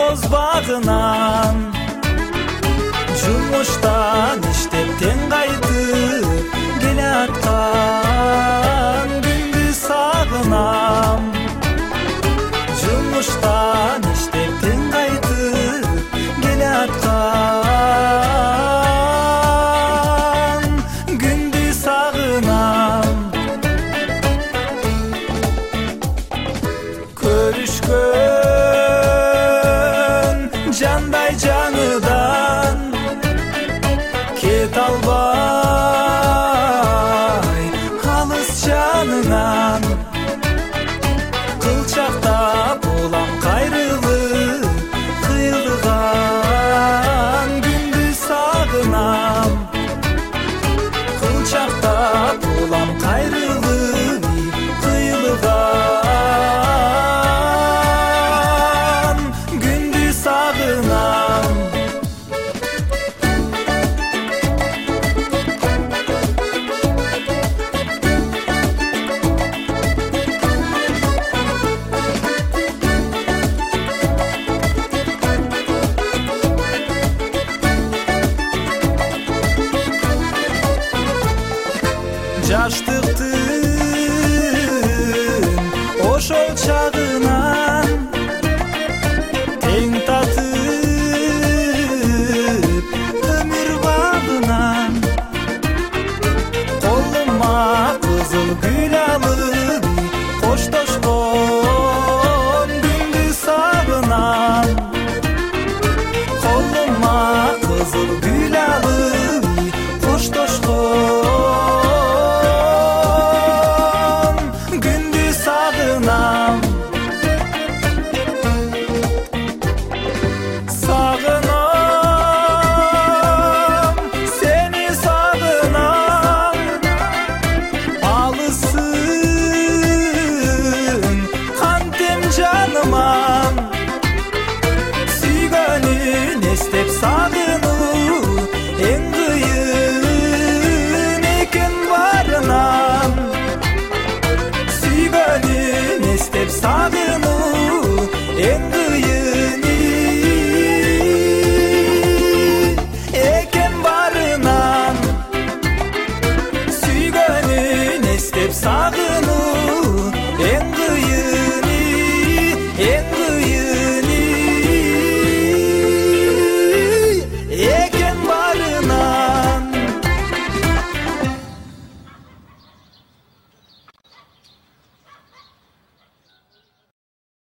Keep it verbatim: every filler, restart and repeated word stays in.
жалғыз бағынан, жұмыштан іштеп тен қайтып келе атқан күнді сағынам. Жұмыштан іштеп тен қайтып келе атқан күнді сағынам. Көрішкен жандай жаңыдан кет албай алыс жанынан, қылшақтап болам қайрылып қиылған күнді сағынам. Қылшақтап болам қайрылып қиылған күнді сағынам. Жаштықтың ошол чагынан тең татып өмүр багынан, колума кызыл гүл алып коштошкон күндү сагынам. Колума кызыл гүл алып коштошкон күнді сағынам. Сағынам, сені сағынам, алысың қантем жаныман. Сүйгөнүн эстеп сағыну эң кыйын экен барынан. Сүйгөнүн эстеп сағыну эң кыйын экен барынан. Сүйгөнүн эстеп сағыну эң кыйын эң